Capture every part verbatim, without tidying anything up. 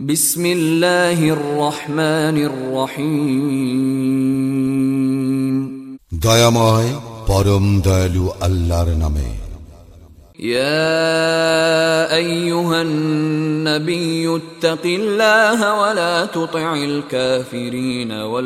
বিসমিল্লাহির রহমানির রহিম। দয়াময় পরম দয়ালু আল্লাহর নামে। ইয়া আইয়ুহান নাবিয়্যু ইত্তাকিল্লাহা ওয়া লা তুতি'ল কাফিরিনা ওয়াল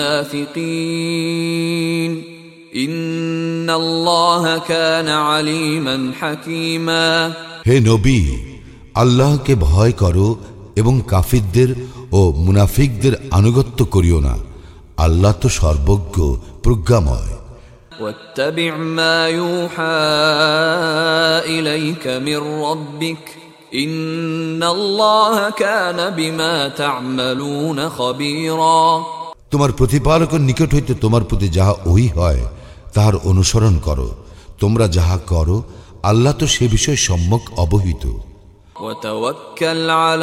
মুনাফিকিন ইন্নাল্লাহা কানা আলীমান হাকীমা। হে নবী, আল্লাহকে ভয় করো এবং কাফিরদের ও মুনাফিকদের আনুগত্য করিও না। আল্লাহ তো সর্বজ্ঞ, প্রজ্ঞাময়। ওয়াত্তাবি' মা ইউহা ইলাইকা মির রাব্বিক ইন্নাল্লাহা কানা বিমা তা'মালুনা খাবীরা। তোমার প্রতিপালকের নিকট হইতে তোমার প্রতি যাহা ওহী হয় তাহার অনুসরণ করো। তোমরা যাহা করো আল্লাহ তো সে বিষয়ে সম্যক অবহিত। ওয়াতাওয়াক্কাল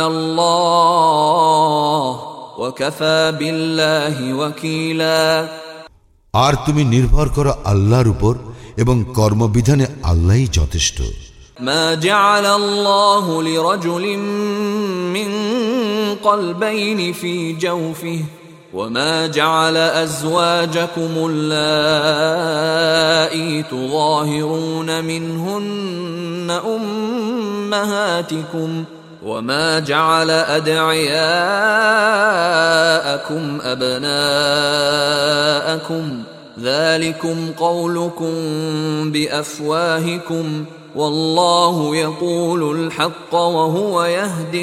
আলাল্লাহ ওয়া কাফা বিল্লাহি ওয়াকিলা। আর তুমি নির্ভর করো আল্লাহর উপর এবং কর্মবিধানে আল্লাহই যথেষ্ট। মা জাআলাল্লাহু লিরাজুলিন মিন কলবাইনি ফি জাওফিহি وما جعل أزواجكم اللائي تظاهرون منهن أمهاتكم وما جعل أدعياءكم أبناءكم ذلكم قولكم بأفواهكم والله يقول الحق وهو يهدي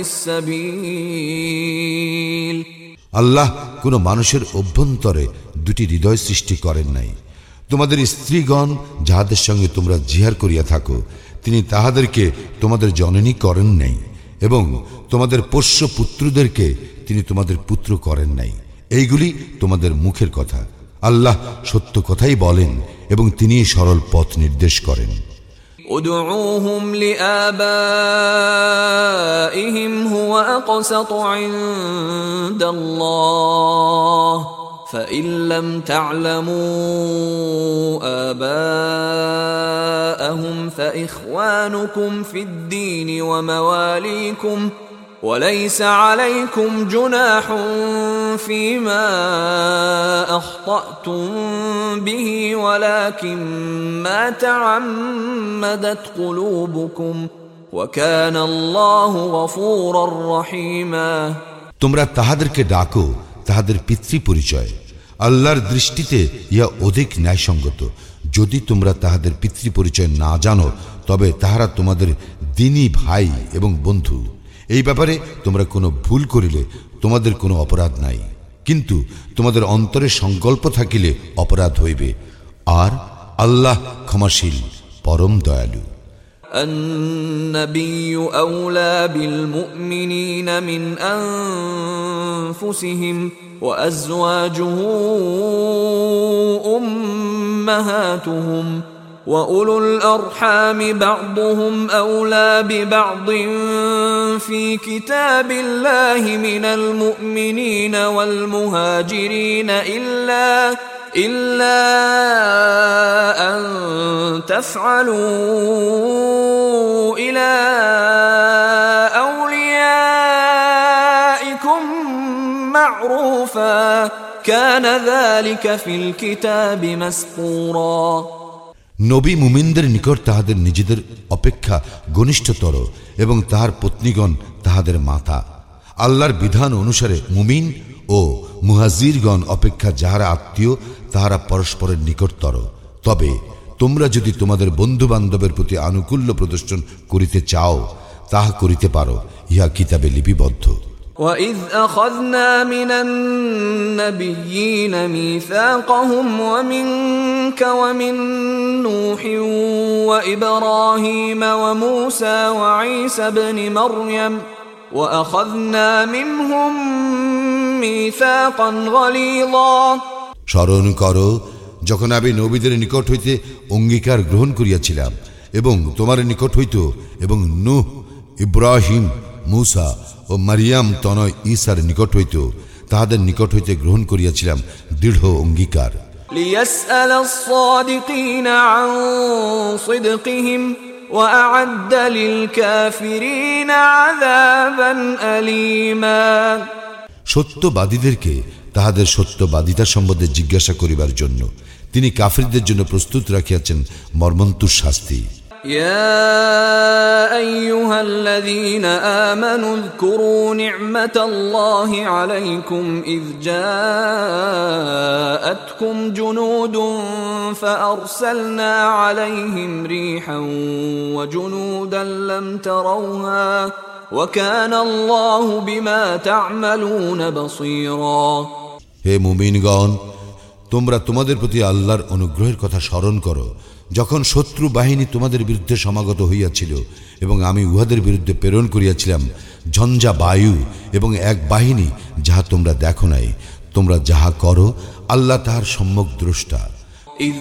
السبيل। আল্লাহ কোন মানুষের অভ্যন্তরে দুটি হৃদয় সৃষ্টি করেন নাই। তোমাদের স্ত্রীগণ যাহাদের সঙ্গে তোমরা জিহার করিয়া থাকো তিনি তাহাদেরকে তোমাদের জননী করেন নাই, এবং তোমাদের পোষ্য পুত্রদেরকে তিনি তোমাদের পুত্র করেন নাই। এইগুলি তোমাদের মুখের কথা। আল্লাহ সত্য কথাই বলেন এবং তিনি সরল পথ নির্দেশ করেন। ادعوهم لآبائهم هو أقسط عند الله فإن لم تعلموا آباءهم فإخوانكم في الدين ومواليكم وليس عليكم جناح فيما أخطأتم به ولكن ما تعمدت قلوبكم وكان الله غفورا رحيما। তোমরা তাহাদেরকে ডাকো তাহাদের পিতৃ পরিচয়। আল্লাহর দৃষ্টিতে ইহা অধিক ন্যায়সঙ্গত। যদি তোমরা তাহাদের পিতৃ পরিচয় না জানো তবে তাহারা তোমাদের দ্বীনী ভাই এবং বন্ধু। এই ব্যাপারে তোমরা কোনো ভুল করিলে তোমাদের কোনো অপরাধ নাই, কিন্তু তোমাদের অন্তরে সংকল্প থাকিলে অপরাধ হইবে। আর আল্লাহ ক্ষমাশীল, পরম দয়ালু। النبي أولى بالمؤمنين من أنفسهم وأزواجه أمهاتهم وأولو الأرحام بعضهم أولى ببعض في كتاب الله من المؤمنين والمهاجرين إلا إلا أن تفعلوا إلى أوليائكم معروفا كان ذلك في الكتاب مسطورا। নবী মুমিনদের নিকট তাহাদের নিজেদের অপেক্ষা ঘনিষ্ঠতর এবং তাহার পত্নীগণ তাহাদের মাতা। আল্লাহর বিধান অনুসারে মুমিন ও মুহাজিরগণ অপেক্ষা যাহারা আত্মীয় তাহারা পরস্পরের নিকটতর। তবে তোমরা যদি তোমাদের বন্ধু বান্ধবের প্রতি আনুকূল্য প্রদর্শন করিতে চাও তাহা করিতে পারো, ইহা কিতাবে লিপিবদ্ধ। وَإِذْ أَخَذْنَا مِنَ النَّبِيِّينَ مِيثَاقَهُمْ وَمِنْكَ وَمِنْ نُوحٍ وَإِبْرَاهِيمَ وَمُوسَى وَعِيسَى ابْنِ مَرْيَمَ وَأَخَذْنَا مِنْهُمْ مِيثَاقًا غَلِيظًا। স্মরণ করো যখন আমি নবীদের নিকট হইতে অঙ্গীকার গ্রহণ করিয়াছিলাম এবং তোমার নিকট হইত এবং নূহ, ইব্রাহিম, মূসা ও মারিয়াম তনয় ঈসার নিকট হইত তাহাদের নিকট হইতে গ্রহণ করিয়াছিলাম দৃঢ় অঙ্গীকার। লিয়াসআল আস-সাদিকিনা আন সিদকিহিম وأعد للكافرين عذابا أليما সত্যবাদীদেরকে তাহাদের সত্যবাদিতা সম্বন্ধে জিজ্ঞাসা করিবার জন্য তিনি কাফিরদের জন্য প্রস্তুত রাখিয়াছেন মর্মন্তুর শাস্তি। يا أيها الذين آمنوا اذكروا نعمة الله عليكم إذ جاءتكم جنود فأرسلنا عليهم ريحا وجنودا لم تروها وكان الله بما تعملون بصيرا হে মুমিনগণ, তোমরা তোমাদের প্রতি আল্লাহর অনুগ্রহের কথা স্মরণ করো যখন শত্রু বাহিনী তোমাদের বিরুদ্ধে সমাগত হইয়াছিল এবং আমি উহাদের বিরুদ্ধে প্রেরণ করিয়াছিলাম ঝঞ্ঝা বায়ু এবং এক বাহিনী যাহা তোমরা দেখো নাই। তোমরা যাহা করো আল্লাহ তাহার সম্যক দ্রষ্টা। إذ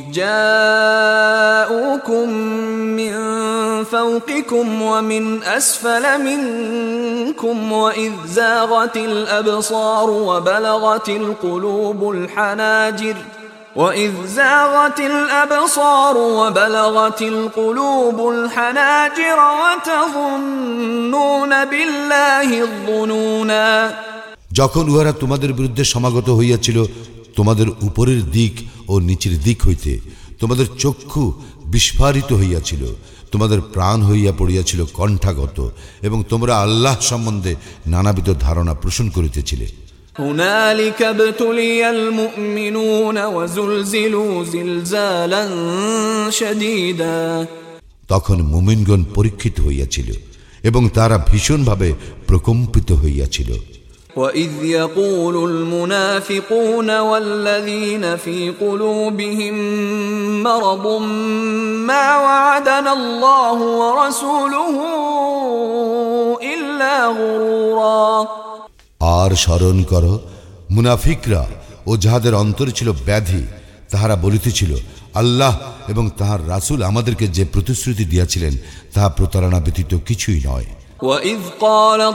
جاءوكم من فوقكم ومن أسفل منكم وإذ زاغت الأبصار وبلغت القلوب الحناجر وإذ زاغت الأبصار وبلغت القلوب الحناجر وتظنون بالله الظنونا যখন উহারা তোমাদের বিরুদ্ধে সমাগত হইয়াছিল তোমাদের উপরের দিক ও নিচের দিক হইতে তোমাদের চক্ষু বিস্ফারিত হইয়াছিল, তোমাদের প্রাণ হইয়া পড়িয়াছিল কণ্ঠাগত এবং তোমরা আল্লাহ সম্বন্ধে নানাবিধ ধারণা পোষণ করিতেছিলে। هنالك ابتلي المؤمنون وزلزلوا زلزالا شديدا তখন মুমিনগণ পরীক্ষিত হইয়াছিল এবং তারা ভীষণভাবে প্রকম্পিত হইয়াছিল। وَإِذْ يَقُولُ الْمُنَافِقُونَ وَالَّذِينَ فِي قُلُوبِهِم مَّرَضٌ مَّا وَعَدَنَا اللَّهُ وَرَسُولُهُ إِلَّا غُرُورًا আর স্মরণ করো মুনাফিকরা ও যাহাদের অন্তরে ছিল ব্যাধি তাহারা বলিতেছিল, আল্লাহ এবং তাহার রাসূল আমাদেরকে যে প্রতিশ্রুতি দিয়াছিলেন তাহা প্রতারণা ব্যতীত কিছুই নয়। وَإِذْ قَالَتْ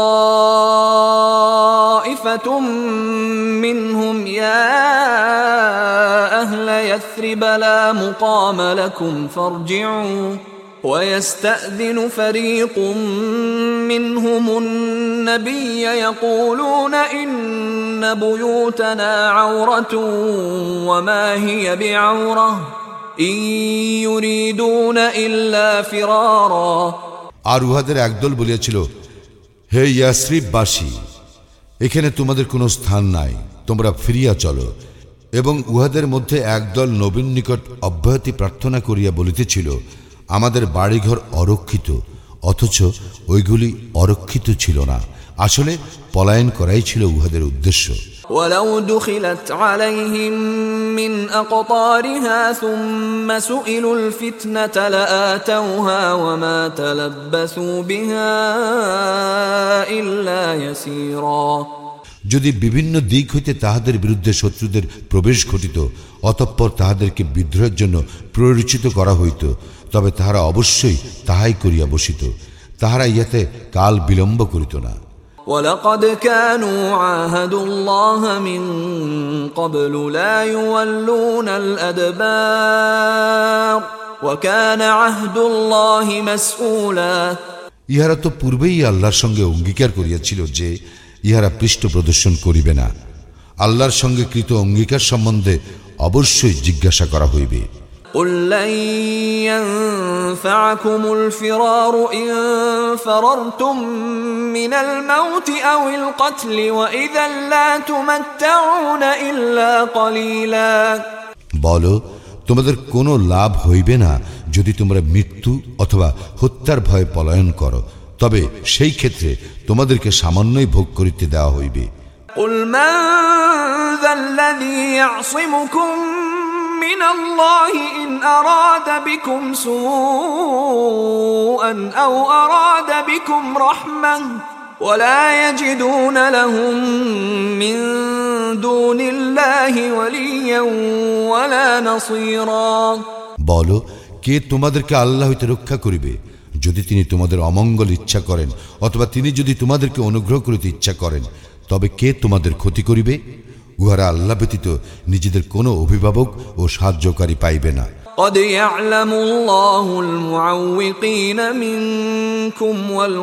طَائِفَةٌ مِّنْهُمْ يَا أَهْلَ يَثْرِبَ لَا مُقَامَ لَكُمْ فَارْجِعُوا وَيَسْتَأْذِنُ فَرِيقٌ مِّنْهُمُ النَّبِيَّ يَقُولُونَ إِنَّ بُيُوتَنَا عَوْرَةٌ وَمَا هِيَ بِعَوْرَةٍ إِن يُرِيدُونَ إِلَّا فِرَارًا আর উহাদের একদল বলিয়াছিল, হে ইয়াসরিববাসী, এখানে তোমাদের কোনো স্থান নাই, তোমরা ফিরিয়া চলো। এবং উহাদের মধ্যে একদল নবীর নিকট অব্যাহতি প্রার্থনা করিয়া বলিতেছিল, আমাদের বাড়িঘর অরক্ষিত, অথচ ওইগুলি অরক্ষিত ছিল না। আসলে পলায়ন করাই ছিল উহাদের উদ্দেশ্য। ولو دخلت عليهم من أقطارها ثم سئلوا الفتنة لآتوها وما تلبثوا بها إلا يسيرا যদি বিভিন্ন দিক হইতে তাহাদের বিরুদ্ধে শত্রুদের প্রবেশ ঘটিত অতঃপর তাহাদেরকে বিদ্রোহের জন্য প্ররোচিত করা হইত, তবে তাহারা অবশ্যই তাহাই করিয়া বসিত, তাহারা ইহাতে কাল বিলম্ব করিত না। وَلَقَدْ كَانُوا عَاهَدُوا اللَّهَ مِنْ قَبْلُ لَا يُوَلُّونَ الْأَدْبَارَ وَكَانَ عَهْدُ اللَّهِ مَسْئُولًا ইহারা তো পূর্বেই আল্লাহর সঙ্গে অঙ্গীকার করিয়াছিল যে ইহারা পৃষ্ঠ প্রদর্শন করিবে না। আল্লাহর সঙ্গে কৃত অঙ্গীকার সম্বন্ধে অবশ্যই জিজ্ঞাসা করা হইবে। قُلْ لَنْ يَنْفَعَكُمُ الْفِرَارُ إِنْ فَرَرْتُمْ مِنَ الْمَوْتِ أَوِ الْقَتْلِ وَإِذًا لَا تُمَتَّعُونَ إِلَّا قَلِيلًا বলো, তোমাদের কোনো লাভ হইবে না যদি তোমরা মৃত্যু অথবা হত্যার ভয়ে পলায়ন করো, তবে সেই ক্ষেত্রে তোমাদেরকে সামান্যই ভোগ করিতে দেওয়া হইবে। قُلْ مَنْ ذَا الَّذِي يَعْصِمُكُمْ مِنَ اللَّهِ إِنْ أَرَادَ بِكُمْ سُوءًا أَوْ أَرَادَ بِكُمْ رَحْمَةً وَلَا يَجِدُونَ لَهُم مِّن دُونِ اللَّهِ وَلِيًّا وَلَا نَصِيرًا বলো, কে তোমাদেরকে আল্লাহ হইতে রক্ষা করিবে যদি তিনি তোমাদের অমঙ্গল ইচ্ছা করেন, অথবা তিনি যদি তোমাদেরকে অনুগ্রহ করিতে ইচ্ছা করেন, তবে কে তোমাদের ক্ষতি করিবে? উহারা আল্লাহ ব্যতীত নিজেদের কোনো অভিভাবক ও সাহায্যকারী পাইবে না। قد يعلم الله المعوقين منكم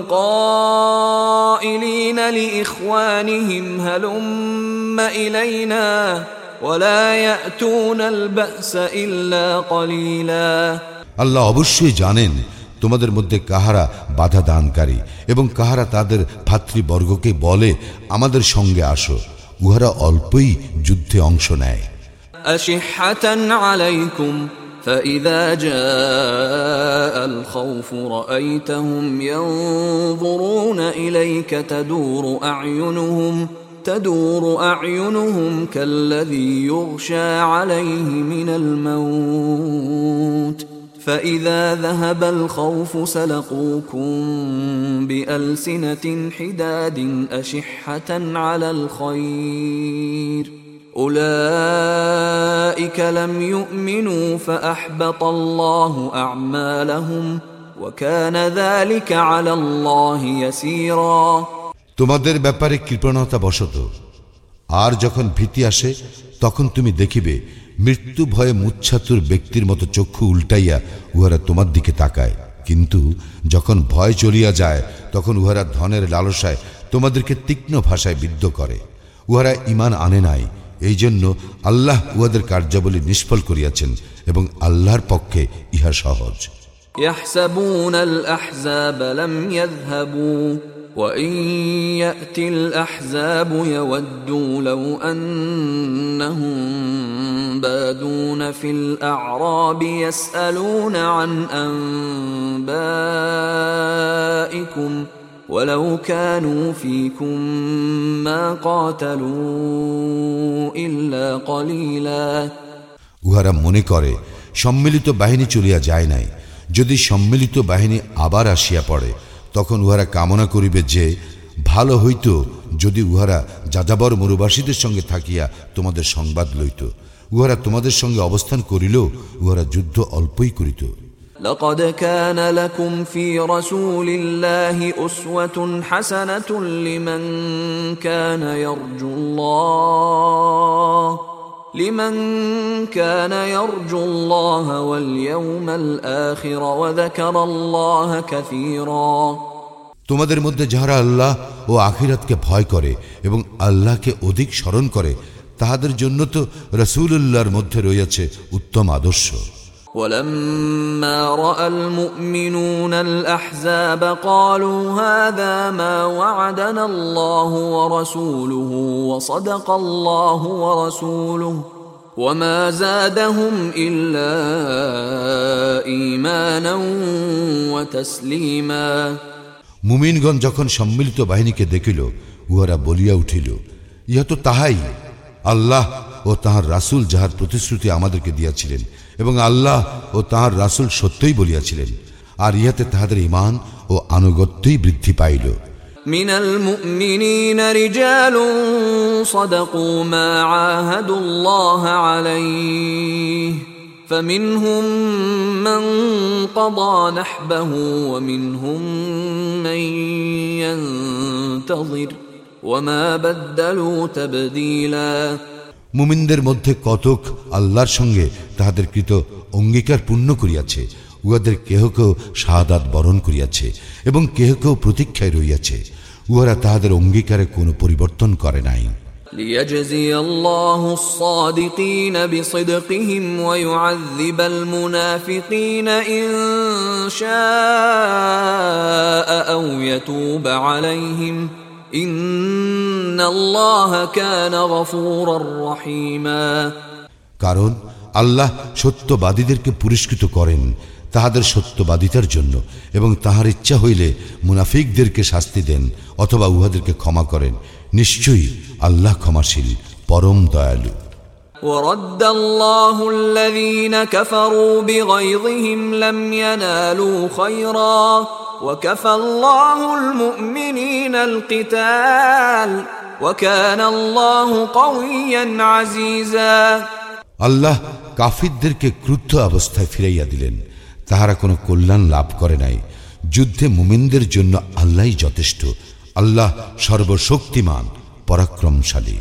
والقائلين لإخوانهم هلم إلينا ولا يأتون البأس إلا قليلا। আল্লাহ অবশ্যই জানেন তোমাদের মধ্যে কাহারা বাধা দানকারী এবং কাহারা তাদের ভাতৃবর্গকে বলে আমাদের সঙ্গে আসো, উহারা অল্পই যুদ্ধে অংশ নেয়। أشحة عليكم فإذا جاء الخوف رأيتهم ينظرون إليك تدور أعينهم تدور أعينهم كالذي يغشى عليه من الموت فإذا ذهب الخوف سلقوكم بألسنة حداد أشحة على الخير أولئك لم يؤمنوا فأحبط الله أعمالهم وكان ذلك على الله يسيرا। তোমাদের ব্যাপারে কৃপণতা বশত আর যখন ভীতি আসে তখন তুমি দেখিবে মৃত্যু ভয়ে মুচ্ছাতুর ব্যক্তির মতো চক্ষু উল্টাইয়া উহারা তোমার দিকে তাকায়, কিন্তু যখন ভয় চলিয়া যায় তখন উহারা ধনের লালসায় তোমাদেরকে তীক্ষ্ণ ভাষায় বিদ্ধ করে। উহারা ঈমান আনে নাই, এই জন্য আল্লাহ উহাদের কার্যাবলী নিষ্ফল করিয়াছেন এবং আল্লাহর পক্ষে ইহা সহজ। يحسبون الأحزاب لم يذهبوا وإن يأتي الأحزاب يودوا لو أنهم بادون في الأعراب يسألون عن أنبائكم ولو كانوا فيكم ما قاتلوا إلا قليلا। উহারা মনে করে সম্মিলিত বাহিনী চলিয়া যায় নাই, যদি সম্মিলিত বাহিনী আবার আসিয়া পড়ে তখন উহারা কামনা করিবে যে ভালো হইত যদি উহারা যাযাবর মরুবাসীদের সঙ্গে থাকিয়া তোমাদের সংবাদ লইত। উহারা তোমাদের সঙ্গে অবস্থান করিলেও উহারা যুদ্ধ অল্পই করিত। لقد كان لكم في رسول الله أسوة حسنة لمن كان يرجو الله لمن كان يرجو الله واليوم الآخر وذكر الله كثيرا। তোমাদের মধ্যে যাহারা আল্লাহ ও আখিরাতকে ভয় করে এবং আল্লাহকে অধিক স্মরণ করে তাহাদের জন্য তো রাসূলুল্লাহর মধ্যে রয়েছে উত্তম আদর্শ। ولما رأى المؤمنون الأحزاب قالوا هذا ما وعدنا الله ورسوله وصدق الله ورسوله وما زادهم إلا إيمانا وتسليما। মুমিনগণ যখন সম্মিলিত বাহিনীকে দেখিল উহারা বলিয়া উঠিল, ইহা তো তাহাই আল্লাহ ও তাহার রাসূল যাহার প্রতিশ্রুতি আমাদেরকে দিয়াছিলেন এবং আল্লাহ ও তাহার রাসূল সত্যই বলিয়াছিলেন, আর ইহাতে তাহাদের ঈমান ও আনুগত্যই বৃদ্ধি পাইল। মিনাল মুমিনিনা রিজালুন সাদাকু মা আহাদুল্লাহ আলাইহি فمنهم من قضى نحبه ومنهم من ينتظر وما بدلوا تبديلا। মুমিনদের মধ্যে কতক আল্লাহর সঙ্গে তাহাদের কৃত অঙ্গীকার পূর্ণ করিয়াছে, উহাদের কেহ কেউ শাহাদাত বরণ করিয়াছে এবং কেহ কেউ প্রতীক্ষায় রইয়াছে, উহারা তাহাদের অঙ্গীকারে কোনো পরিবর্তন করে নাই। ليجزي الله الصادقين بصدقهم ويعذب المنافقين إن شاء أو يتوب عليهم إن الله كان غفورا رحيما। কারণ আল্লাহ সত্যবাদীদেরকে পুরস্কৃত করেন তাহাদের সত্যবাদিতার জন্য এবং তাহার ইচ্ছা হইলে মুনাফিকদেরকে শাস্তি দেন অথবা উহাদেরকে ক্ষমা করেন। নিশ্চয়ই আল্লাহ ক্ষমাশীল, পরম দয়ালু। ورد الله الذين كفروا بغيظهم لم ينالوا خيرا وكفى الله المؤمنين القتال وكان الله قويا عزيزا। আল্লাহ কাফিরদেরকে ক্রুদ্ধ অবস্থায় ফিরাইয়া দিলেন, তাহারা কোনো কল্যাণ লাভ করে নাই। যুদ্ধে মুমিনদের জন্য আল্লাহই যথেষ্ট। আল্লাহ সর্বশক্তিমান, পরাক্রমশালী।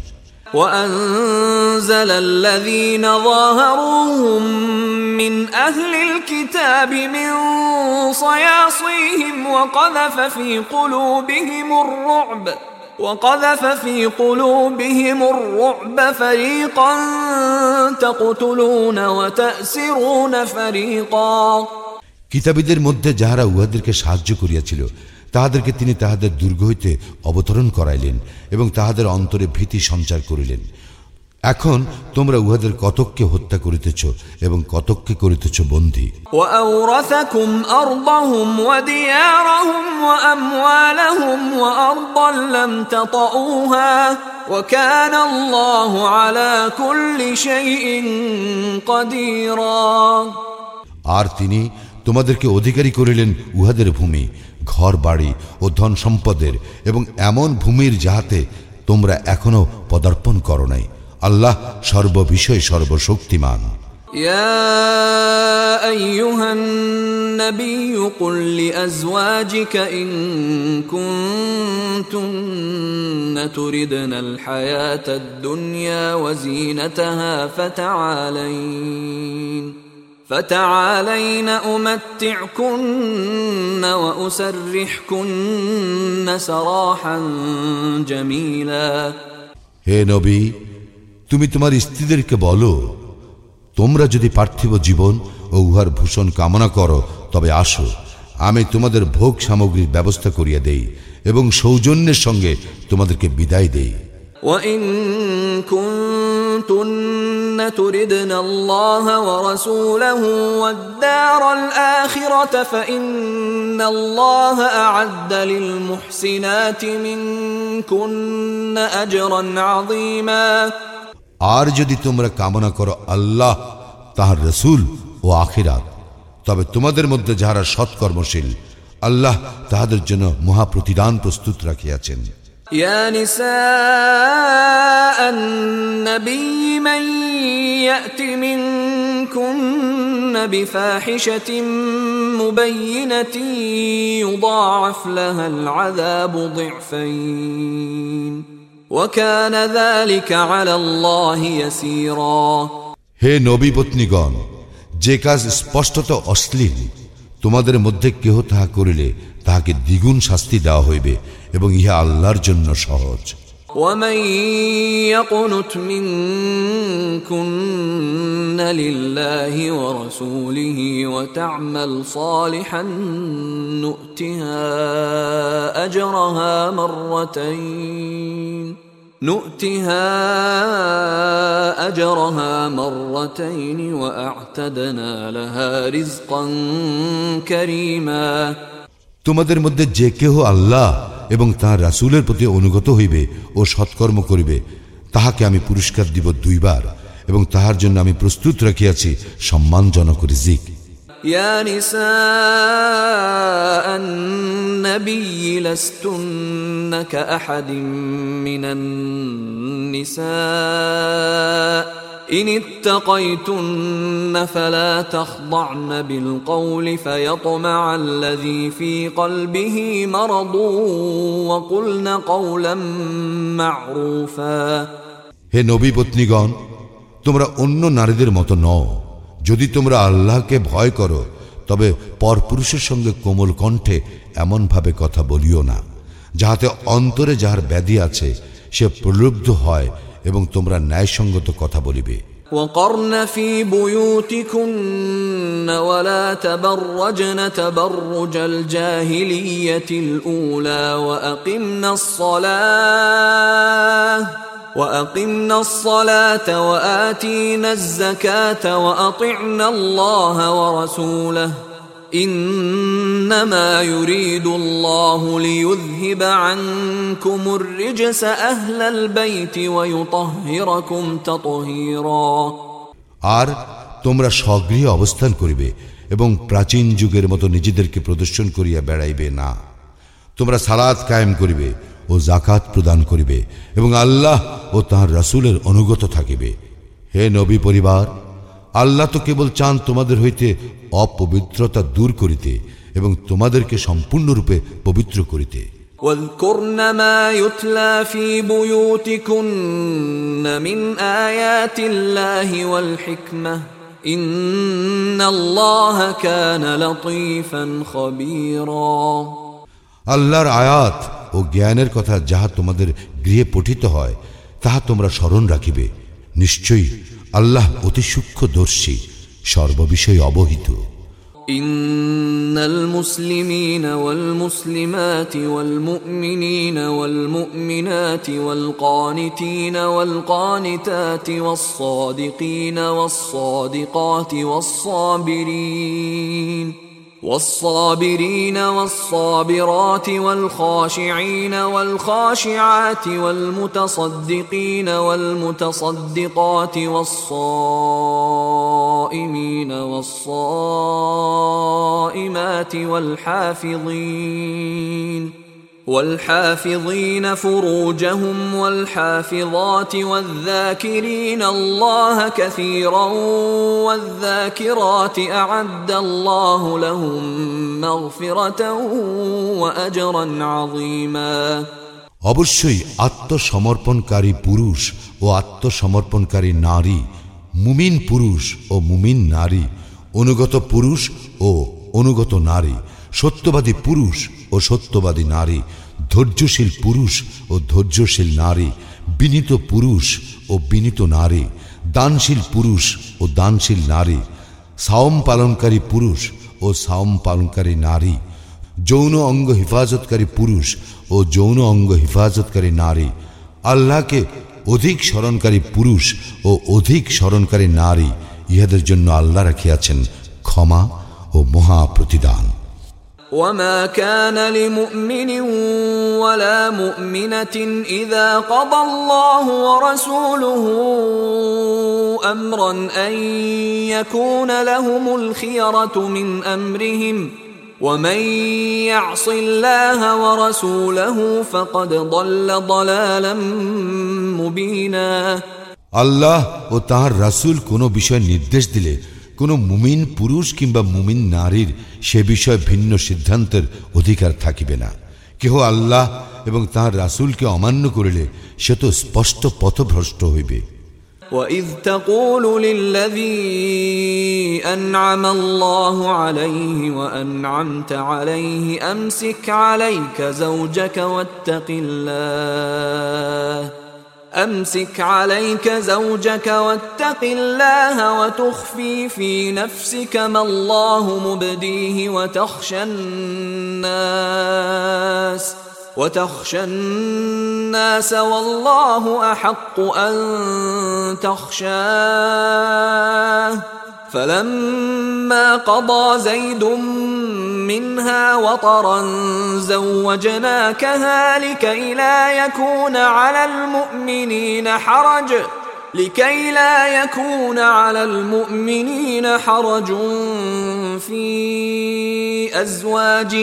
وأنزل الذين ظاهروهم من أهل الكتاب من صياصيهم وقذف في قلوبهم الرعب وقذف في قلوبهم الرعب فريقا تقتلون وتأسرون فريقا। কিতাবীদের মধ্যে যাহারা উহাদেরকে সাহায্য করিয়াছিল তাহাদেরকে তিনি তাহাদের দুর্গ হইতে অবতরণ করাইলেন এবং তাহাদের অন্তরে ভীতি সঞ্চার করিলেন। এখন তোমরা উহাদের কতককে হত্যা করিতেছ এবং কতককে করিতেছ বন্দী। وأورثكم أرضهم وديارهم وأموالهم وأرضا لم تطئوها وكان الله على كل شيء قديرا। আর তিনি তোমাদেরকে অধিকারী করিলেন উহাদের ভূমি, ঘর বাড়ি ও ধন সম্পদের, এবং এমন ভূমির যাহাতে তোমরা এখনো পদার্পণ করো নাই। আল্লাহ সর্ববিষয়ে সর্বশক্তিমান। ইয়া আইয়ুহান নবিয়্যু কুল লিআজওয়াজিকা ইন কুনতুন্না তুরিদনাল হায়াতাদ দুনিয়া ওয়া যীনাতাহা ফাতাআলাইন فتعالين أمتعكن وأسرحكن سراحا جميلا। হে নবী, তুমি তোমার স্ত্রীদেরকে বলো, তোমরা যদি পার্থিব জীবন ও উহার ভূষণ কামনা করো তবে আসো, আমি তোমাদের ভোগ সামগ্রীর ব্যবস্থা করিয়া দেই এবং সৌজন্যের সঙ্গে তোমাদেরকে বিদায় দেই। وَإِن كُنتُنَّ تُرِدْنَ اللَّهَ وَرَسُولَهُ وَالدَّارَ الْآخِرَةَ فَإِنَّ اللَّهَ أَعَدَّ لِلْمُحْسِنَاتِ مِنكُنَّ أَجْرًا عَظِيمًا। আর যদি তোমরা কামনা করো আল্লাহ, তাহার রাসূল ও আখিরাত, তবে তোমাদের মধ্যে যাহারা সৎকর্মশীল আল্লাহ তাহাদের জন্য মহা প্রতিদান প্রস্তুত রাখিয়াছেন। يا نساء النبي من يأت منكن بفاحشة مبينة يضاعف لها العذاب ضعفين وكان ذلك على الله يسيرا। হে নবী পত্নীগণ, যে কাজ স্পষ্টত অশ্লীল তোমাদের মধ্যে কেহ তাহা করিলে তাহাকে দ্বিগুণ শাস্তি দেওয়া হইবে এবং ইহা আল্লাহর জন্য সহজ। ومن يقنت منكن لله ورسوله وتعمل صالحا نؤتها أجرها مرتين نؤتها أجرها مرتين وأعتدنا لها رزقا كريما। তোমাদের মধ্যে যে কেহ আল্লাহ এবং তাঁর রাসূলের প্রতি অনুগত হইবে ও সৎকর্ম করিবে তাহাকে আমি পুরস্কার দিব দুইবার, এবং তাহার জন্য আমি প্রস্তুত রাখিয়াছি সম্মানজনক রিজিক। ইয়া নিসাআন নবিয়্যি লাস্তুন্না কাআহাদিন মিনান নিসা إن اتقيتن فلا تخضعن بالقول فيطمع الذي في قلبه مرض وقلن قولا معروفا। হে নবী পত্নীগণ, তোমরা অন্য নারীদের মতো নও। যদি তোমরা আল্লাহকে ভয় করো তবে পরপুরুষের সঙ্গে কোমল কণ্ঠে এমন ভাবে কথা বলিও না যাহাতে অন্তরে যাহার ব্যাধি আছে সে প্রলুব্ধ হয়, এবং তোমরা ন্যায়সঙ্গত কথা বলিবে। وقرن في بيوتكن ولا تبرجن تبرج الجاهلية الأولى وأقمنا الصلاة وأقمنا الصلاة وآتينا الزكاة وأطعنا الله ورسوله إنما يريد الله ليذهب عنكم الرجس أهل البيت ويطهركم تطهيرا। আর তোমরা স্বগৃহে অবস্থান করিবে এবং প্রাচীন যুগের মতো নিজেদেরকে প্রদর্শন করিয়া বেড়াইবে না। তোমরা সালাত কায়েম করিবে ও যাকাত প্রদান করিবে এবং আল্লাহ ও তাঁর রাসূলের অনুগত থাকিবে। হে নবী পরিবার, আল্লাহ তো কেবল চান তোমাদের হইতে অপবিত্রতা দূর করিতে এবং তোমাদেরকে সম্পূর্ণরূপে পবিত্র করিতে। واذكرن ما يتلى في بيوتكن من آيات الله والحكمة إن الله كان لطيفا خبيرا আল্লাহর আয়াত ও জ্ঞানের কথা যাহা তোমাদের গৃহে পঠিত হয় তাহা তোমরা স্মরণ রাখিবে। নিশ্চয়ই আল্লাহ অতি সূক্ষ্মদর্শী, সর্ববিষয়ে অবহিত। إن المسلمين والمسلمات والمؤمنين والمؤمنات والقانتين والقانتات والصادقين والصادقات والصابرين والصابرين والصابرات والخاشعين والخاشعات والمتصدقين والمتصدقات والصائمين والصائمات والحافظين والحافظين فروجهم والحافظات والذاكرين الله كثيرا والذاكرات أعد الله لهم مغفرة وأجرا عظيما অবশ্যই আত্মসমর্পণকারী পুরুষ ও আত্মসমর্পণকারী নারী, মুমিন পুরুষ ও মুমিন নারী, অনুগত পুরুষ ও অনুগত নারী, সত্যবাদী পুরুষ ও সত্যবাদী নারী, ধৈর্যশীল পুরুষ ও ধৈর্যশীল নারী, বিনীত পুরুষ ও বিনীত নারী, দানশীল পুরুষ ও দানশীল নারী, সাওম পালনকারী পুরুষ ও সাওম পালনকারী নারী, যৌন অঙ্গ হেফাজতকারী পুরুষ ও যৌন অঙ্গ হেফাজতকারী নারী, আল্লাহকে অধিক স্মরণকারী পুরুষ ও অধিক স্মরণকারী নারী, ইহাদের জন্য আল্লাহ রাখিয়াছেন ক্ষমা ও মহা প্রতিদান। وما كان لمؤمن ولا مؤمنة إذا قضى الله ورسوله أمرا أن يكون لهم الخيرة من أمرهم ومن يعص الله ورسوله فقد ضل ضلالا مبينا আল্লাহ ও তাঁর রাসূল কোনো বিষয় নির্দেশ দিলে কোনো মুমিন পুরুষ কিংবা মুমিন নারীর সে বিষয়ে ভিন্ন সিদ্ধান্তের অধিকার থাকিবে না। কেহ আল্লাহ এবং তাঁর রাসূলকে অমান্য করিলে সে তো স্পষ্ট পথভ্রষ্ট হইবে। وَإِذْ تَقُولُ لِلَّذِي أَنْعَمَ اللَّهُ عَلَيْهِ وَأَنْعَمْتَ عَلَيْهِ أَمْسِكْ عَلَيْكَ زَوْجَكَ وَاتَّقِ اللَّهَ أمسك عليك زوجك واتق الله وتخفي في نفسك ما الله مبديه وتخشى الناس وتخشى الناس والله أحق أن تخشاه فلما قضى زيد منها وطرا زوجناكها لكي لا يكون على المؤمنين حرج لكي لا يكون على المؤمنين حرج في أزواج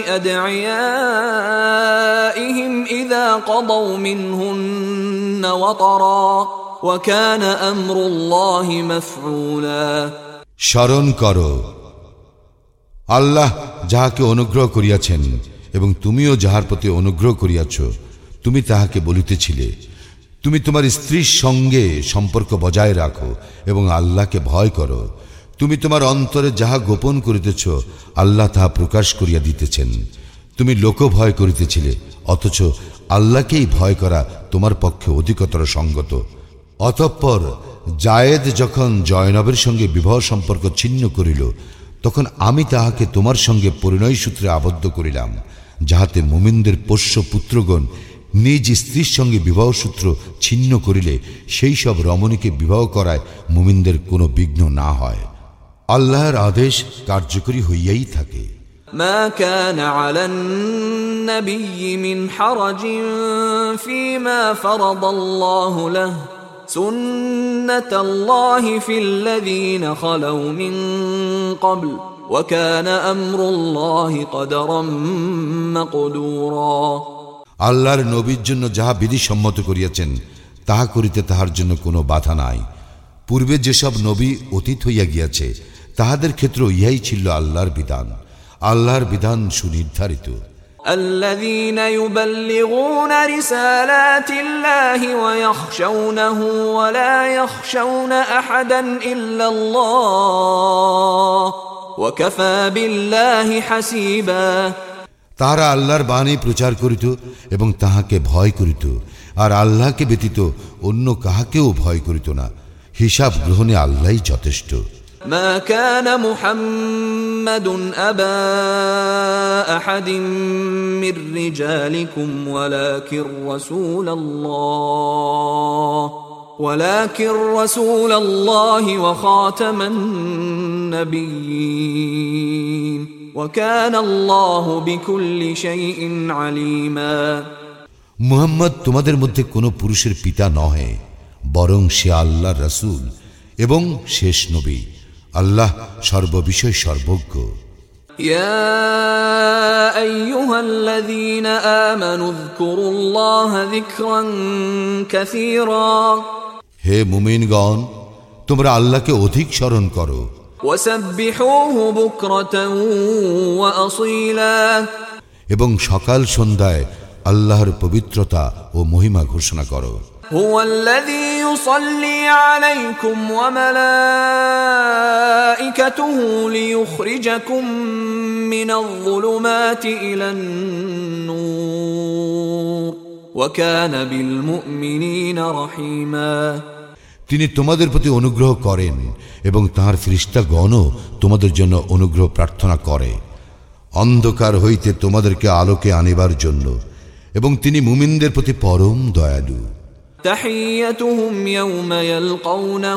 أدعيائهم إذا قضوا منهن وطرا وكان أمر الله مفعولا স্মরণ করো আল্লাহ যাহাকে অনুগ্রহ করিয়াছেন এবং তুমিও যাহার প্রতি অনুগ্রহ করিয়াছ, তুমি তাহাকে বলিতেছিলে তুমি তোমার স্ত্রীর সঙ্গে সম্পর্ক বজায় রাখো এবং আল্লাহকে ভয় করো। তুমি তোমার অন্তরে যাহা গোপন করিতেছ আল্লাহ তাহা প্রকাশ করিয়া দিতেছেন। তুমি লোক ভয় করিতেছিলে, অথচ আল্লাহকেই ভয় করা তোমার পক্ষে অধিকতর সঙ্গত। অতঃপর জায়েদ যখন জয়নবের সঙ্গে বিবাহ সম্পর্ক ছিন্ন করিল, তখন আমি তাহাকে তোমার সঙ্গে পরিণয় সূত্রে আবদ্ধ করিলাম, যাহাতে মুমিনদের পোষ্য পুত্রগণ নিজ স্ত্রীর সঙ্গে বিবাহ সূত্র ছিন্ন করিলে সেই সব রমণীকে বিবাহ করায় মুমিনদের কোনো বিঘ্ন না হয়। আল্লাহর আদেশ কার্যকরী হইয়াই থাকে। ما كان على النبي من حرج فيما فرض الله له سنة الله في الذين خلوا من قبل وكان أمر الله قدرا مقدورا আল্লাহর নবীর জন্য যাহা বিধি সম্মত করিয়াছেন তাহা করিতে তাহার জন্য কোনো বাধা নাই। পূর্বে যেসব নবী অতীত হইয়া গিয়াছে তাহাদের ক্ষেত্রে ইহাই ছিল আল্লাহর বিধান। আল্লাহর বিধান সুনির্ধারিত। الذين يبلغون رسالات الله ويخشونه ولا يخشون أحدا إلا الله وكفى بالله حسيبا তারা আল্লাহর বাণী প্রচার করিত এবং তাহাকে ভয় করিত, আর আল্লাহকে ব্যতীত অন্য কাহাকেও ভয় করিত না। হিসাব গ্রহণে আল্লাহই যথেষ্ট। ما كان محمد أبا أحد من رجالكم ولكن رسول الله ولكن رسول الله وخاتم النبيين وكان الله بكل شيء عليما মুহাম্মদ তোমাদের মধ্যে কোনো পুরুষের পিতা নহে, বরং সে আল্লাহর রাসূল এবং শেষ নবী। আল্লাহ সর্ববিষয় সর্বজ্ঞ। يا أيها الذين آمنوا اذكروا الله ذكرا كثيرا হে মুমিনগণ, তোমরা আল্লাহকে অধিক স্মরণ করো। وسبحوه بكرة وأصيلا এবং সকাল সন্ধ্যায় আল্লাহর পবিত্রতা ও মহিমা ঘোষণা করো। هو الذي يصلي عليكم وملائكته ليخرجكم من الظلمات إلى النور وكان بالمؤمنين رحيما তিনি তোমাদের প্রতি অনুগ্রহ করেন এবং তাঁর ফেরেশতাগণও তোমাদের জন্য অনুগ্রহ প্রার্থনা করে, অন্ধকার হইতে তোমাদেরকে আলোকে আনিবার জন্য, এবং তিনি মুমিনদের প্রতি পরম দয়ালু। تحيتهم يوم يلقونه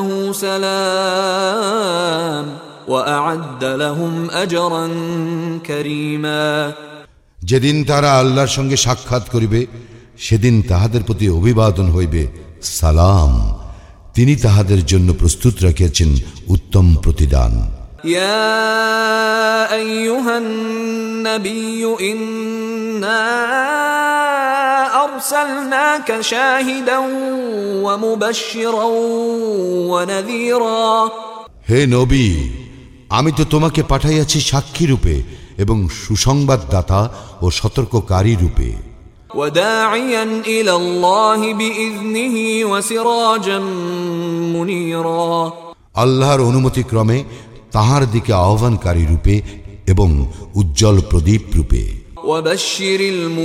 سلام وأعد لهم أجرا كريما যেদিন তারা আল্লাহর সঙ্গে সাক্ষাৎ করিবে, সেদিন তাহাদের প্রতি অভিবাদন হইবে সালাম। তিনি তাহাদের জন্য প্রস্তুত রাখিয়াছেন উত্তম প্রতিদান। يا أيها النبي إنا أرسلناك شاهدا ومبشرا ونذيرا হে নবী, আমি তো তোমাকে পাঠাইয়াছি সাক্ষী রূপে এবং সুসংবাদদাতা ও সতর্ককারী রূপে। وداعيا إلى الله بإذنه وسراجا منيرا আল্লাহর অনুমতি ক্রমে তাহার দিকে আহ্বানকারী রূপে এবং উজ্জ্বল প্রদীপ রূপে। وبشر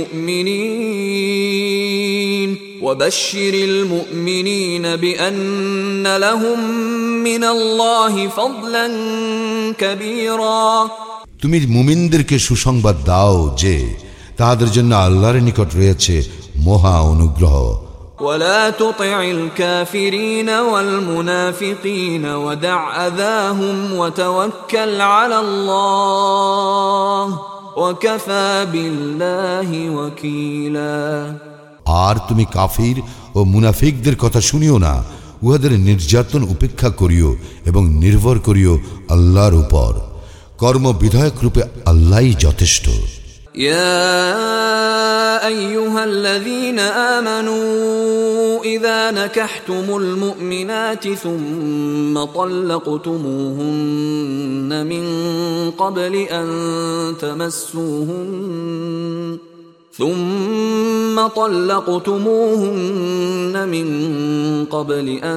المؤمنين وبشر المؤمنين بأن لهم من الله فضلا كبيرا তুমি মুমিনদেরকে সুসংবাদ দাও যে তাদের জন্য আল্লাহর নিকট রয়েছে মহা অনুগ্রহ। ولا تطع الكافرين والمنافقين ودع أذاهم وتوكل على الله وكفى بالله وكيلا আর তুমি কাফির ও মুনাফিকদের কথা শুনিও না, উহাদের নির্যাতন উপেক্ষা করিও এবং নির্ভর করিও আল্লাহর উপর। কর্ম বিধায়ক রূপে আল্লাহই যথেষ্ট। يا أيها الذين آمنوا إذا نكحتم المؤمنات ثم طلقتموهن من قبل أن تمسوهن ثم طلقتموهن من قبل أن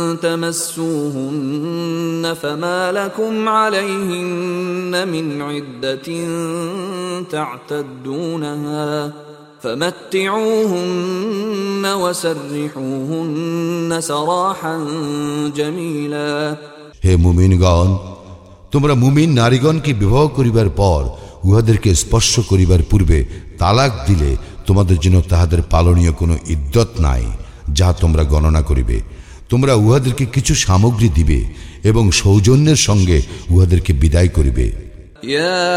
تمسوهن فما لكم عليهن من عدة تعتدونها فمتعوهن وسرحوهن سراحا جميلا হে মুমিনগণ, তোমরা মুমিন নারীগণকে বিবাহ করিবার পর উহাদেরকে স্পর্শ করিবার পূর্বে তালাক দিলে তোমাদের জন্য তাহাদের পালনীয় কোনো ইদ্যত নাই, যাহা তোমরা গণনা করিবে। তোমরা উহাদেরকে কিছু সামগ্রী দিবে এবং সৌজন্যের সঙ্গে উহাদেরকে বিদায় করিবে। يا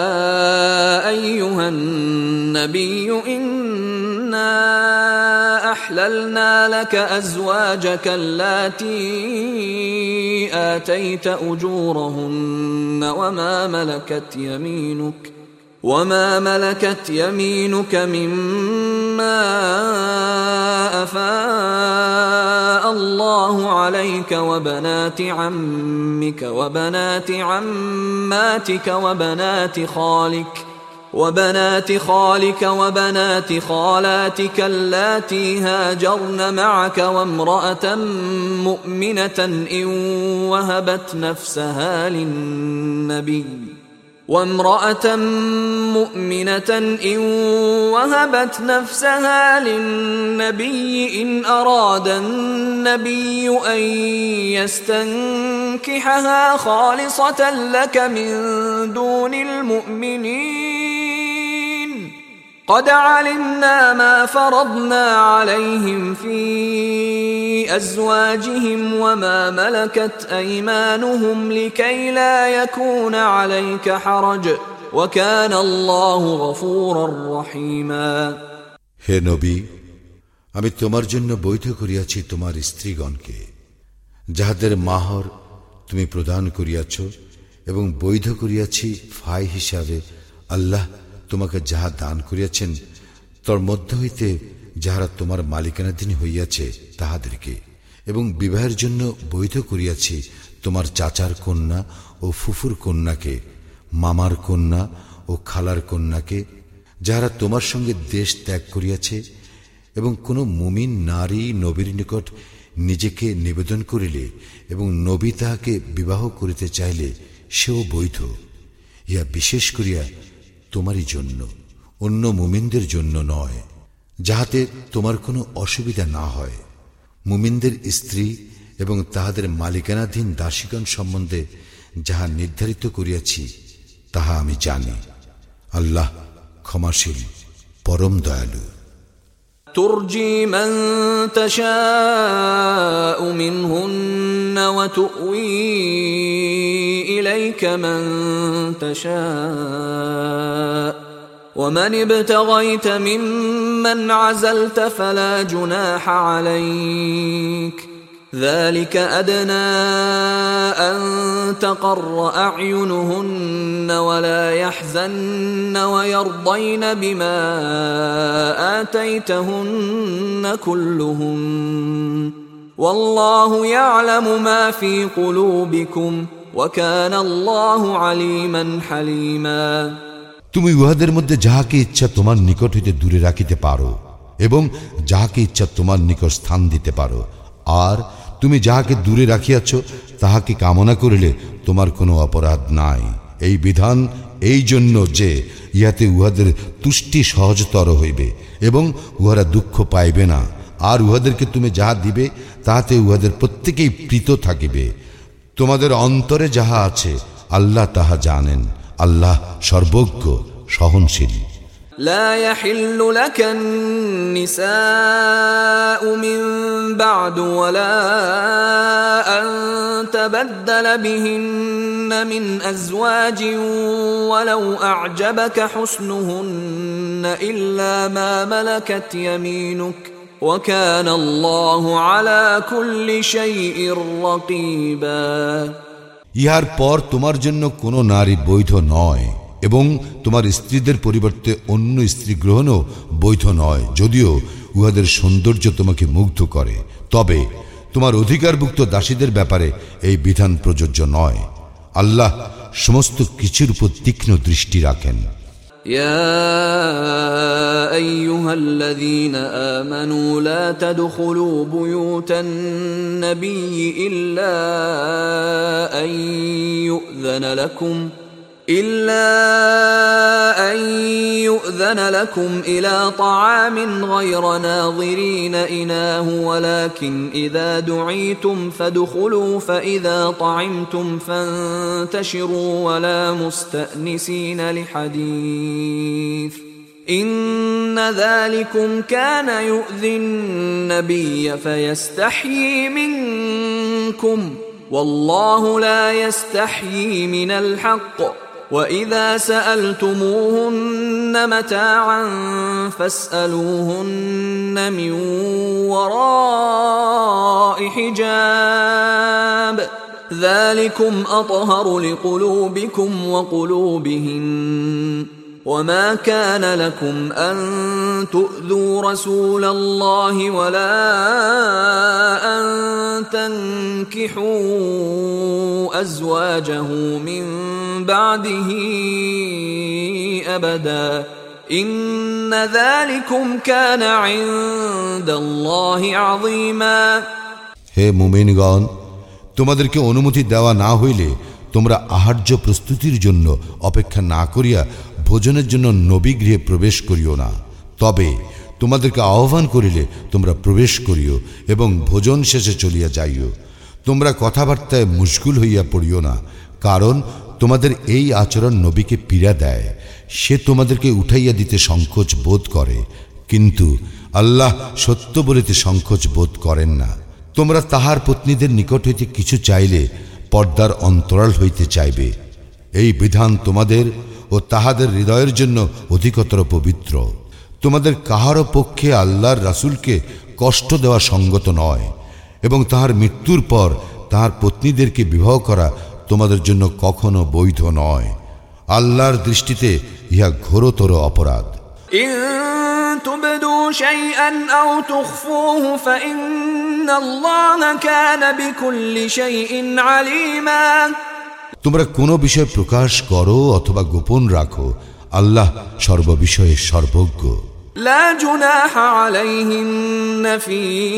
أيها النبي إنا أحللنا لك أزواجك اللاتي آتيت أجورهن وما ملكت يمينك وما ملكت يمينك مما أفاء الله عليك وبنات عمك وبنات عماتك وبنات خالك وبنات خالك وبنات خالاتك اللاتي هاجرن معك وامرأة مؤمنة إن وهبت نفسها للنبي وامرأة مؤمنة إن وهبت نفسها للنبي إن أراد النبي أن يستنكحها خالصة لك من دون المؤمنين قد علمنا ما فرضنا عليهم في أزواجهم وما ملكت أيمانهم لكي لا يكون عليك حرج وكان الله غفورا رحيما হে নবী, আমি তোমার জন্য বৈধ করিয়াছি তোমার স্ত্রীগণকে, যাহাদের মাহর তুমি প্রদান করিয়াছ, এবং বৈধ করিয়াছি ফাই হিসাবে আল্লাহ তোমাকে যাহা দান করিয়াছেন তোর মধ্য হইতে যাহারা তোমার মালিকানাধীন হইয়াছে তাহাদেরকে, এবং বিবাহের জন্য বৈধ করিয়াছি তোমার চাচার কন্যা ও ফুফুর কন্যাকে, মামার কন্যা ও খালার কন্যাকে, যাহারা তোমার সঙ্গে দেশ ত্যাগ করিয়াছে, এবং কোন মুমিন নারী নবীর নিকট নিজেকে নিবেদন করিলে এবং নবী তাহাকে বিবাহ করিতে চাইলে সেও বৈধ। ইহা বিশেষ করিয়া তোমারই জন্য, অন্য মুমিনদের জন্য নয়, যাহাতে তোমার কোনো অসুবিধা না হয়। মুমিনদের স্ত্রী এবং তাহাদের মালিকানাধীন দাসীগণ সম্বন্ধে যাহা নির্ধারিত করিয়াছি তাহা আমি জানি। আল্লাহ ক্ষমাশীল, পরম দয়ালু। ترجي من تشاء منهن وتؤوي إليك من تشاء ومن ابتغيت ممن عزلت فلا جناح عليك ذلك أدنى أن تقر أعينهن ولا يحزن ويرضين بما آتيتهن كلهم والله يعلم ما في قلوبكم وكان الله عليما حليما তুমি উহাদের মধ্যে যাহাকে ইচ্ছা তোমার নিকট হইতে দূরে রাখিতে পারো এবং যাহাকে ইচ্ছা তোমার নিকট স্থান দিতে পারো, আর তুমি যাহাকে দূরে রাখিয়াছ তাহাকে কামনা করিলে তোমার কোনো অপরাধ নাই। এই বিধান এই জন্য যে ইহাতে উহাদের তুষ্টি সহজতর হইবে এবং উহারা দুঃখ পাইবে না, আর উহাদেরকে তুমি যাহা দিবে তাহাতে উহাদের প্রত্যেকেই প্রীত থাকিবে। তোমাদের অন্তরে যাহা আছে আল্লাহ তাহা জানেন। আল্লাহ সর্বজ্ঞ, সহনশীল। لا يحل لك النساء من بعد ولا أن تبدل بهن من أزواج ولو أعجبك حسنهن إلا ما ملكت يمينك وكان الله على كل شيء رقيبا ইহার পর তোমার জন্য কোনো নারী বৈধ নয় এবং তোমার স্ত্রীদের পরিবর্তে অন্য স্ত্রী গ্রহণও বৈধ নয়, যদিও উহাদের সৌন্দর্য তোমাকে মুগ্ধ করে। তবে তোমার অধিকারভুক্ত দাসীদের ব্যাপারে এই বিধান প্রযোজ্য নয়। আল্লাহ সমস্ত কিছুর উপর তীক্ষ্ণ দৃষ্টি রাখেন। يا أيها الذين آمنوا لا تدخلوا بيوت النبي إلا أن يؤذن لكم إلا أن يؤذن لكم إلى طعام غير ناظرين إناه ولكن إذا دعيتم فادخلوا فإذا طعمتم فانتشروا ولا مستأنسين لحديث إن ذلكم كان يؤذي النبي فيستحيي منكم والله لا يستحيي من الحق وإذا سألتموهن متاعا فاسألوهن من وراء حجاب ذلكم أطهر لقلوبكم وقلوبهن وما كان لكم أن تؤذوا رسول الله ولا أن تنكحوا أزواجه من بعده أبدا إن ذلكم كان عند الله عظيما হে মুমিনগণ, তোমাদেরকে অনুমতি দেওয়া না হইলে তোমরা আহার্য প্রস্তুতির জন্য অপেক্ষা না করিয়া ভোজনের জন্য নবী গৃহে প্রবেশ করিও না। তবে তোমাদেরকে আহ্বান করিলে তোমরা প্রবেশ করিও এবং ভোজন শেষে চলিয়া যাইও। তোমরা কথাবার্তায় মুশগুল হইয়া পড়িও না, কারণ তোমাদের এই আচরণ নবীকে পীড়া দেয়। সে তোমাদেরকে উঠাইয়া দিতে সংকোচ বোধ করে, কিন্তু আল্লাহ সত্য বলিতে সংকোচ বোধ করেন না। তোমরা তাহার পত্নীদের নিকট হইতে কিছু চাইলে পর্দার অন্তরাল হইতে চাইবে। এই বিধান তোমাদের ও তাহাদের হৃদয়ের জন্য অধিকতর পবিত্র। তোমাদের কাহারও পক্ষে আল্লাহর রাসূলকে কষ্ট দেওয়া সঙ্গত নয়, এবং তাহার মৃত্যুর পর তাহার পত্নীদেরকে বিবাহ করা তোমাদের জন্য কখনো বৈধ নয়। আল্লাহর দৃষ্টিতে ইহা ঘোরতর অপরাধ। إن تبدوا شيئا أو تخفوه فإن الله كان بكل شيء عليما তোমরা কোনো বিষয় প্রকাশ করো অথবা গোপন রাখো, আল্লাহ সর্ববিষয়ে সর্বজ্ঞ। لا جناح عليهن في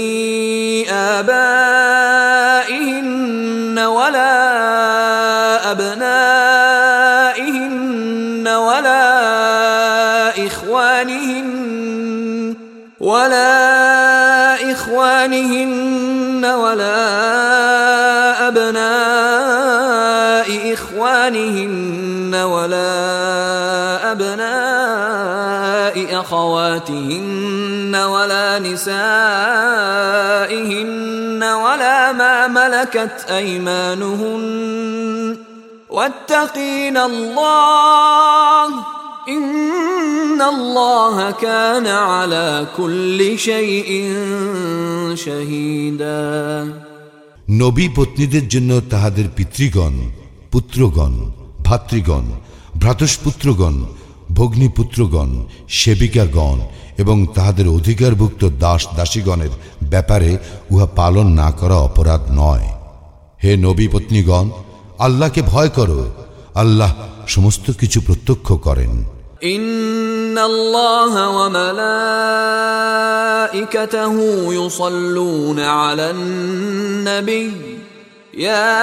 آبائهن ولا أبنائهن ولا إخوانهن ولا إخوانهن ولا أبناء إخوانهن ولا أبناء أخواتهن ولا نسائهن ولا ما ملكت أيمانهن واتقين الله إن الله كان على كل شيء شهيدا নবী পত্নীদের জন্য তাহাদের পিতৃগণ, পুত্রগণ, ভাতৃগণ, ভ্রাতুষ্পুত্রগণ, ভগ্নীপুত্রগণ, সেবিকাগণ এবং তাহাদের অধিকারভুক্ত দাস দাসীগণের ব্যাপারে উহা পালন না করা অপরাধ নয়। হে নবী পত্নীগণ, আল্লাহকে ভয় করো, আল্লাহ সমস্ত কিছু প্রত্যক্ষ করেন। إن الله وملائكته يصلون على النبي يا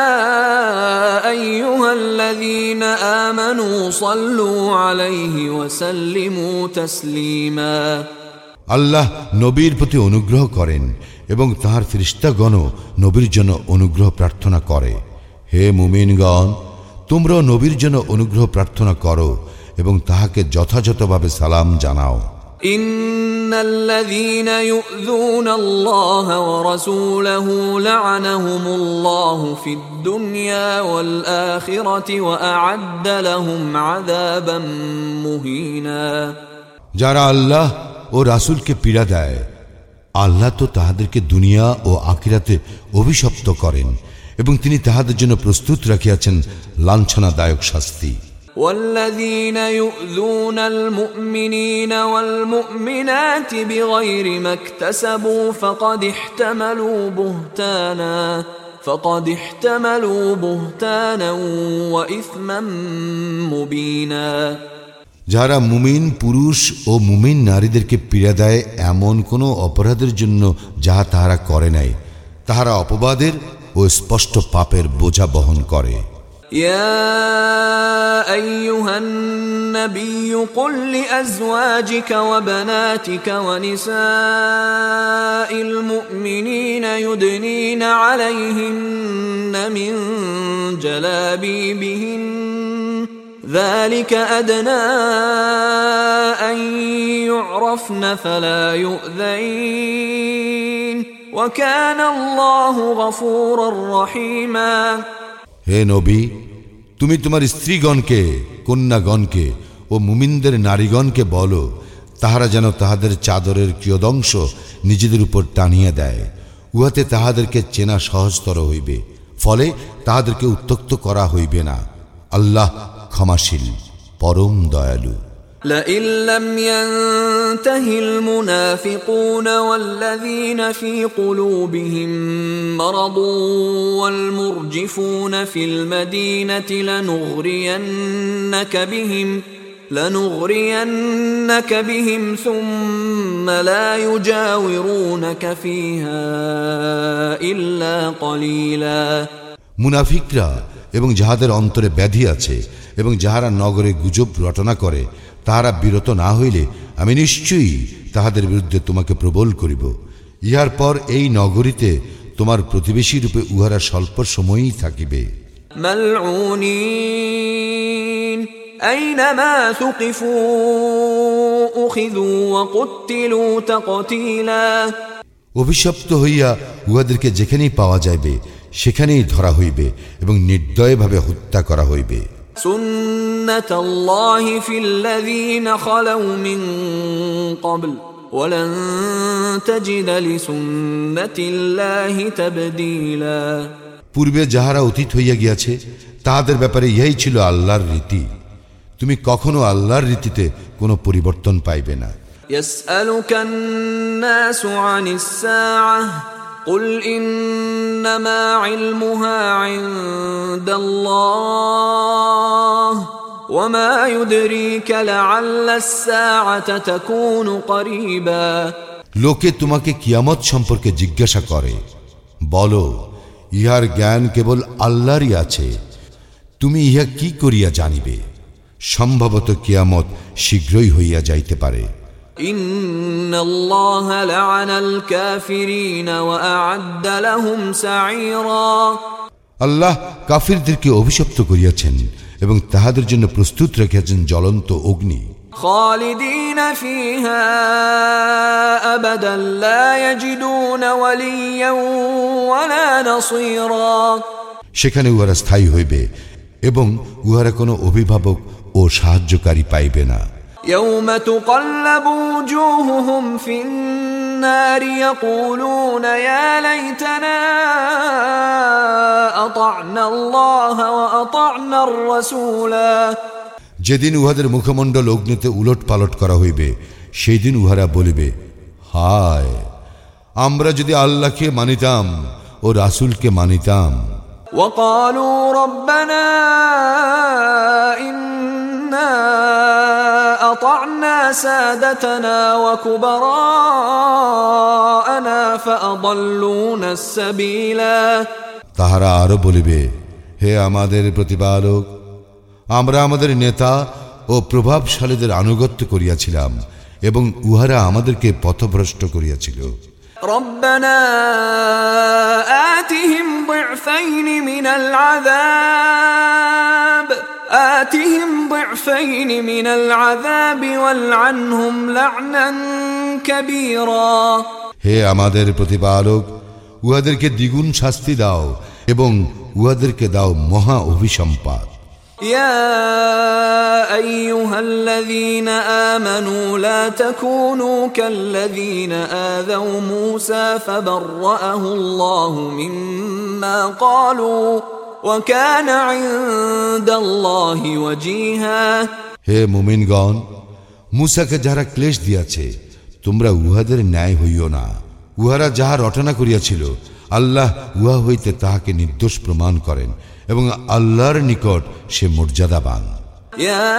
أيها الذين آمنوا صلوا عليه وسلموا تسليما আল্লাহ নবীর প্রতি অনুগ্রহ করেন এবং তাহার ফেরেশতাগণও নবীর জন্য অনুগ্রহ প্রার্থনা করে। হে মুমিনগণ, তোমরাও নবীর জন্য অনুগ্রহ প্রার্থনা করো এবং তাহাকে যথাযথভাবে সালাম জানাও। ইন্নাল্লাযীনা ইউযুনা আল্লাহ ওয়া রাসূলাহু লা'আনাহুমুল্লাহু ফিদ দুনিয়া ওয়াল আখিরাতি ওয়া আ'আদ্দা লাহুম আযাবাম মুহিনা। যারা আল্লাহ ও রাসূলকে পীড়া দেয়, আল্লাহ তো তাহাদেরকে দুনিয়া ও আখিরাতে অভিশপ্ত করেন এবং তিনি তাহাদের জন্য প্রস্তুত রাখিয়াছেন লাঞ্ছনাদায়ক শাস্তি। والذين يؤذون المؤمنين والمؤمنات بغير ما اكتسبوا فقد احتملوا بهتانا فقد احتملوا بهتانا وإثما مبينا যারা মুমিন পুরুষ ও মুমিন নারীদেরকে পীড়া দেয় এমন কোনো অপরাধের জন্য যাহা তাহারা করে নাই, তাহারা অপবাদের ও স্পষ্ট পাপের বোঝা বহন করে। يا أيها النبي قل لأزواجك وبناتك ونساء المؤمنين يدنين عليهن من جلابيبهن ذلك أدنى أن يعرفن فلا يؤذين وكان الله غفورا رحيما হে নবী, তুমি তোমার স্ত্রীগণকে, কন্যাগণকে ও মুমিনদের নারীগণকে বলো, তাহারা যেন তাহাদের চাদরের কিয়দংশ নিজেদের উপর টানিয়া দেয়, উহাতে তাহাদেরকে চেনা সহজতর হইবে, ফলে তাহাদেরকে উত্ত্যক্ত করা হইবে না। আল্লাহ ক্ষমাশীল, পরম দয়ালু। لئن لم ينته المنافقون والذين في قلوبهم مرض والمرجفون في المدينة لنغرينك بهم لنغرينك بهم ثم لا يجاورونك فيها إلا قليلا মুনাফিকরা এবং যাহাদের অন্তরে ব্যাধি আছে এবং যাহারা নগরে গুজব রটনা করে তাহারা বিরত না হইলে আমি নিশ্চয়ই তাহাদের বিরুদ্ধে তোমাকে প্রবল করিব। ইহার পর এই নগরীতে তোমার প্রতিবেশী রূপে উহারা স্বল্প সময়ই থাকিবে। মালউনিন আইনামা সুকিফু উখিযু ওয়া কুতিলু তাকতীলা অভিশপ্ত হইয়া উহাদেরকে যেখানেই পাওয়া যাইবে সেখানেই ধরা হইবে এবং নির্দয়ভাবে হত্যা করা হইবে। সুন্নাতাল্লাহি ফিল্লাযীনা খালাউ মিন ক্বাবল ওয়ালান তাজিদা লিসুন্নাতিল্লাহি তাবদীলা পূর্বে যাহারা অতীত হইয়া গিয়াছে তাহাদের ব্যাপারে ইহাই ছিল আল্লাহর রীতি, তুমি কখনো আল্লাহর রীতিতে কোনো পরিবর্তন পাইবে না। ইয়াসআলুকান নাসু আনিস সাআহ কুল ইন্নামা ইলমুহা ইনদাল্লাহ ওয়া মা ইউদরিকা লাআল্লাস সাআতা তাকুনু করিবা লোকে তোমাকে কিয়ামত সম্পর্কে জিজ্ঞাসা করে, বলো ইহার জ্ঞান কেবল আল্লাহরই আছে, তুমি ইহা কি করিয়া জানিবে? সম্ভবত কিয়ামত শীঘ্রই হইয়া যাইতে পারে। ইন্নাল্লাহা লা'আনাল কাফিরিনা ওয়া আ'আদ্দা লাহুম সা'ীরা আল্লাহ কাফিরদেরকে অভিশপ্ত করিয়াছেন এবং তাহাদের জন্য প্রস্তুত রেখেছেন জ্বলন্ত অগ্নি। খালিদিনা ফিহা আবাদান লা ইয়াজিদুনা ওয়ালিয়্যান ওয়ালা নাসীরা সেখানে উহারা স্থায়ী হইবে এবং উহারা কোনো অভিভাবক ও সাহায্যকারী পাইবে না। ইয়াওমা তুকাল্লাবু ওজুহুহুম ফিন নারি ইয়াকুলুনা ইয়া লাইতানা আতা'না আল্লাহ ওয়া আতা'না আর-রাসূলা যেদিন উহাদের মুখমণ্ডল অগ্নিতে উলট পালট করা হইবে সেই দিন উহারা বলিবে, হায় আমরা যদি আল্লাহকে মানিতাম ও রাসূলকে মানিতাম। وقالوا ربنا إنا أطعنا سادتنا وكبراءنا فأضلونا السبيلا তাহারা আরো বলিবে, হে আমাদের প্রতিপালক, আমরা আমাদের নেতা ও প্রভাবশালীদের আনুগত্য করিয়াছিলাম এবং উহারা আমাদেরকে পথভ্রষ্ট করিয়াছিল। ربنا آتهم ضعفين من العذاب آتهم ضعفين من العذاب والعنهم لعنا كبيرا হে আমাদের প্রতিপালক, উহাদেরকে দ্বিগুণ শাস্তি দাও এবং উহাদেরকে দাও মহা অভিসম্পাত। يا أيها الذين آمنوا لا تكونوا كالذين آذوا موسى فبرأه الله مما قالوا وكان عند الله وجيها হে মুমিনগণ, মূসাকে যারা ক্লেশ দিয়াছে তোমরা উহাদের ন্যায় হইও না। উহারা যাহা রটনা করিয়াছিল আল্লাহ উহা হইতে তাহাকে নির্দোষ প্রমাণ করেন এবং আল্লাহর নিকট সে মর্যাদাবান। يا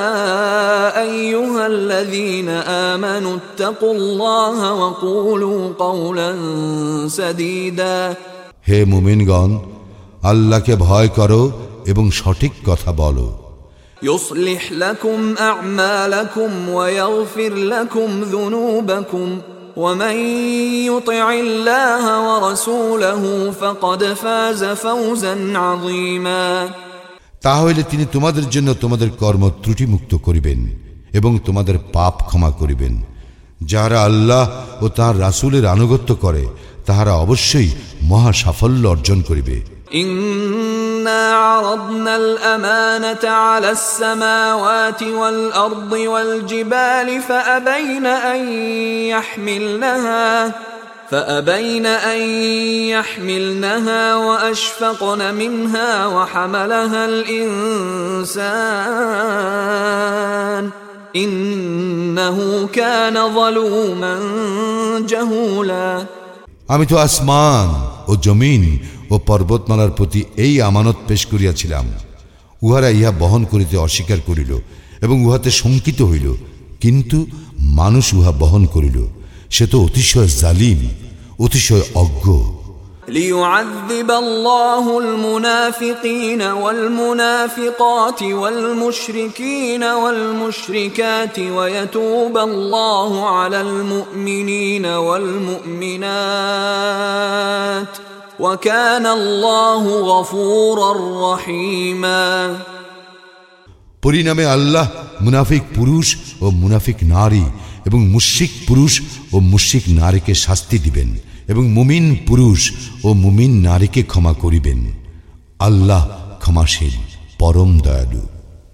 أيها الذين آمنوا اتقوا الله وقولوا قولا سديدا হে মুমিনগণ, আল্লাহকে ভয় করো এবং সঠিক কথা বলো। يصلح لكم أعمالكم ويغفر لكم ذنوبكم ومن يطع الله ورسوله فقد فاز فوزا عظيما তাহলে তিনি তোমাদের জন্য তোমাদের কর্ম ত্রুটিমুক্ত করিবেন এবং তোমাদের পাপ ক্ষমা করিবেন। যারা আল্লাহ ও তাঁর রাসূলের আনুগত্য করে তাহারা অবশ্যই মহা সাফল্য অর্জন করিবে। إنا عرضنا الأمانة على السماوات والأرض والجبال فأبين أن يحملنها فأبين أن يحملنها وأشفقن منها وحملها الإنسان إنه كان ظلوما جهولا আমি তো আসমান ও জমিন ও পর্বতমালার প্রতি এই আমানত পেশ করিয়াছিলাম, উহারা ইহা বহন করিতে অস্বীকার করিল এবং উহাতে শঙ্কিত হইল, কিন্তু মানুষ উহা বহন করিল। সে তো অতিশয় জালিম, অতিশয় অজ্ঞ। ليعذب الله المنافقين والمنافقات والمشركين والمشركات ويتوب الله على المؤمنين والمؤمنات وكان الله غفورا رحيما। পরিণামে আল্লাহ মুনাফিক পুরুষ ও মুনাফিক নারী এবং মুশরিক পুরুষ ও মুশরিক নারীকে শাস্তি দিবেন এবং মুমিন পুরুষ ও মুমিন নারীকে ক্ষমা করিবেন। আল্লাহ ক্ষমাশীল, পরম দয়ালু।